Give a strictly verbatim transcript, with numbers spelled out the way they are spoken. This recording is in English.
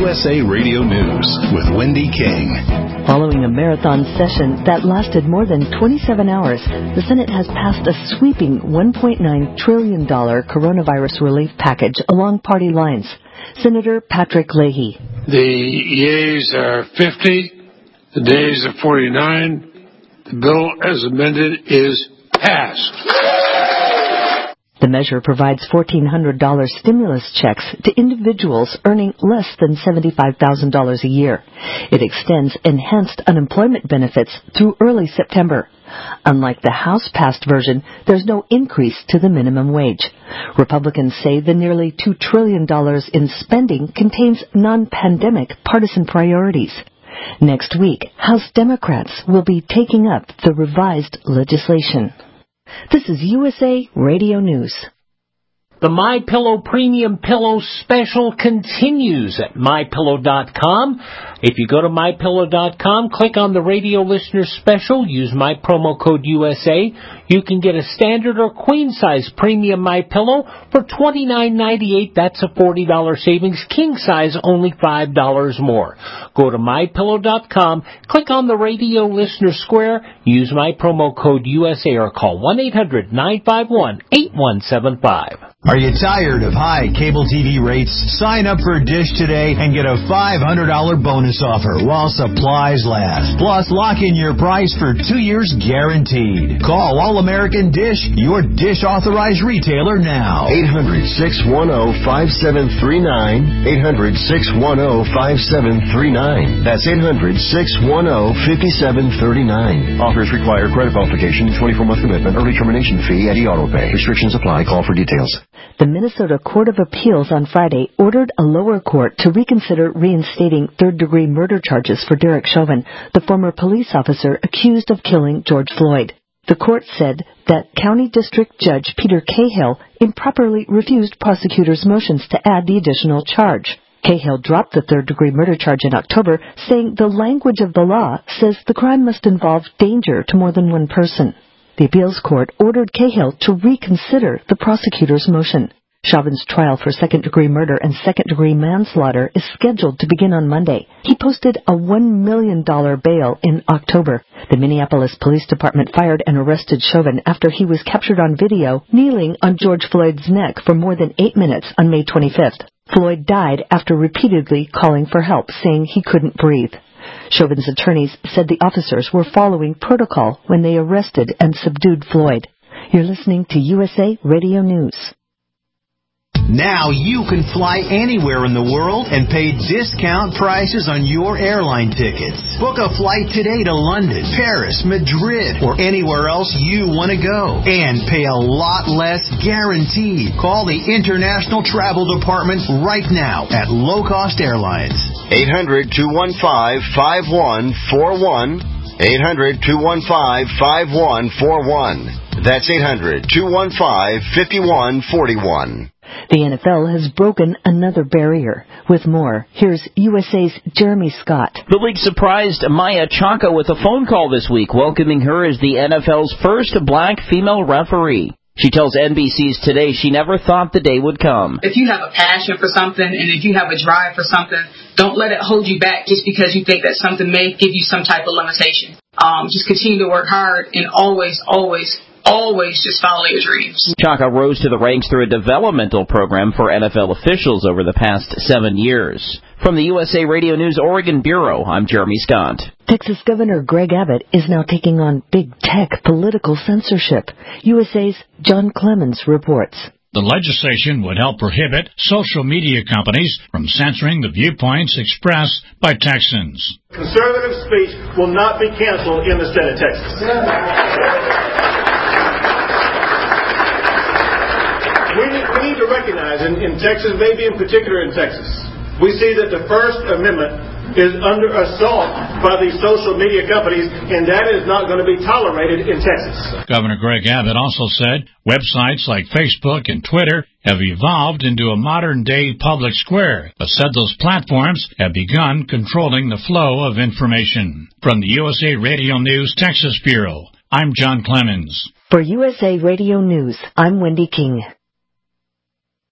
S A Radio News with Wendy King. Following a marathon session that lasted more than twenty-seven hours, the Senate has passed a sweeping one point nine trillion dollars coronavirus relief package along party lines. Senator Patrick Leahy. The yeas are fifty, the nays are forty-nine. The bill as amended is passed. The measure provides fourteen hundred dollars stimulus checks to individuals earning less than seventy-five thousand dollars a year. It extends enhanced unemployment benefits through early September. Unlike the House-passed version, there's no increase to the minimum wage. Republicans say the nearly two trillion dollars in spending contains non-pandemic partisan priorities. Next week, House Democrats will be taking up the revised legislation. This is U S A Radio News. The MyPillow Premium Pillow Special continues at my pillow dot com. If you go to my pillow dot com, click on the Radio Listener Special, use my promo code U S A. You can get a standard or queen-size premium MyPillow for twenty-nine ninety-eight. That's a forty dollars savings. King size, only five dollars more. Go to my pillow dot com, click on the Radio Listener Square, use my promo code U S A, or call one eight hundred nine five one eight one seven five. Are you tired of high cable T V rates? Sign up for Dish today and get a five hundred dollars bonus offer while supplies last. Plus, lock in your price for two years guaranteed. Call All-American Dish, your Dish authorized retailer now. eight hundred, six one zero, five seven three nine. eight hundred, six one zero, five seven three nine. That's eight hundred, six one zero, five seven three nine. Offers require credit qualification, twenty-four month commitment, early termination fee, and e-auto pay. Restrictions apply. Call for details. The Minnesota Court of Appeals on Friday ordered a lower court to reconsider reinstating third-degree murder charges for Derek Chauvin, the former police officer accused of killing George Floyd. The court said that County District Judge Peter Cahill improperly refused prosecutors' motions to add the additional charge. Cahill dropped the third-degree murder charge in October, saying the language of the law says the crime must involve danger to more than one person. The appeals court ordered Cahill to reconsider the prosecutor's motion. Chauvin's trial for second-degree murder and second-degree manslaughter is scheduled to begin on Monday. He posted a one million dollars bail in October. The Minneapolis Police Department fired and arrested Chauvin after he was captured on video kneeling on George Floyd's neck for more than eight minutes on May twenty-fifth. Floyd died after repeatedly calling for help, saying he couldn't breathe. Chauvin's attorneys said the officers were following protocol when they arrested and subdued Floyd. You're listening to U S A Radio News. Now you can fly anywhere in the world and pay discount prices on your airline tickets. Book a flight today to London, Paris, Madrid, or anywhere else you want to go. And pay a lot less guaranteed. Call the International Travel Department right now at Low Cost Airlines. eight hundred, two one five, five one four one. eight hundred, two one five, five one four one. That's eight hundred, two one five, five one four one. The N F L has broken another barrier. With more, here's U S A's Jeremy Scott. The league surprised Maya Chaka with a phone call this week, welcoming her as the N F L's first black female referee. She tells N B C's Today she never thought the day would come. If you have a passion for something and if you have a drive for something, don't let it hold you back just because you think that something may give you some type of limitation. Um, just continue to work hard and always, always, always just follow your dreams. Chaka rose to the ranks through a developmental program for N F L officials over the past seven years. From the U S A Radio News Oregon Bureau, I'm Jeremy Scott. Texas Governor Greg Abbott is now taking on big tech political censorship. U S A's John Clemens reports. The legislation would help prohibit social media companies from censoring the viewpoints expressed by Texans. Conservative speech will not be canceled in the state of Texas. We need, we need to recognize, in, in Texas, maybe in particular in Texas, we see that the First Amendment is under assault by these social media companies, and that is not going to be tolerated in Texas. Governor Greg Abbott also said websites like Facebook and Twitter have evolved into a modern-day public square, but said those platforms have begun controlling the flow of information. From the U S A Radio News Texas Bureau, I'm John Clemens. For U S A Radio News, I'm Wendy King.